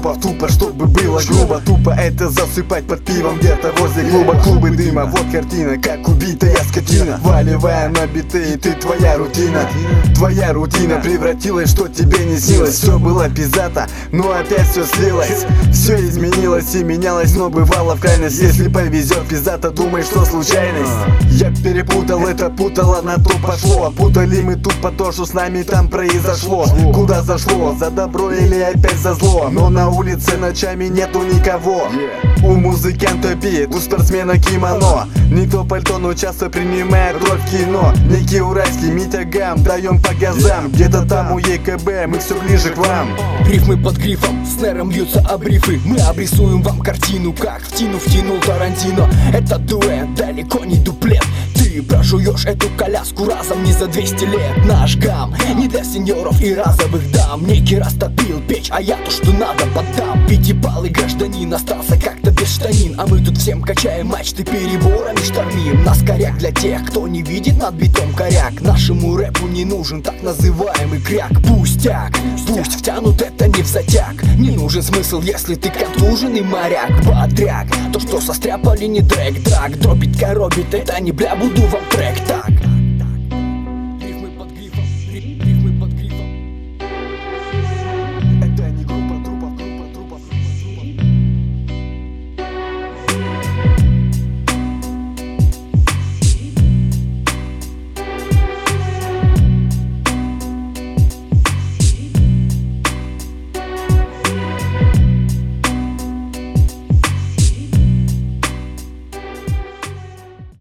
трупов, тупо, чтобы было грубо. Тупо это засыпать под пивом где-то возле клуба. Клубы дыма, вот картина, как убитая скотина. Валивая на биты, и ты твоя рутина. Твоя рутина превратилась, что тебе не снилось. Все было пиздато, но опять все слилось. Все изменилось и менялось, но бывало в крайность. Если повезет, пиздато, думай, что случайность. Я перепутал, это путало, на то пошло. Путали мы тут по то, что с нами там произошло. Куда зашло, за добро или опять за зло? Но на улице ночами нету никого. У музыканта бит, у спортсмена кимоно. Никто пальто, но часто принимает роль в кино. Некий уральский Митя Гам, даем по газам. Где-то там у ЕКБ, мы все ближе к вам. Рифмы под грифом, снером бьются об рифы. Мы обрисуем вам картину, как втянул Тарантино. Это дуэт, далеко не дуплет. Ты прожуешь эту коляску разом не за 200 лет. Наш гам не для сеньоров и разовых дам. Некий растопил печь, а я то, что надо, поддам. Пятипалый гражданин остался как-то без штанин. А мы тут всем качаем мачты, переборами штормим. Нас коряк для тех, кто не видит над битом коряк. Нашему рэпу не нужен так называемый кряк. Пустяк, пусть втянут это не в затяг. Не нужен смысл, если ты контуженный моряк. Бодряк, то, что состряпали, не трек. Драк дробит, коробит, это не бля, буду вам трек так.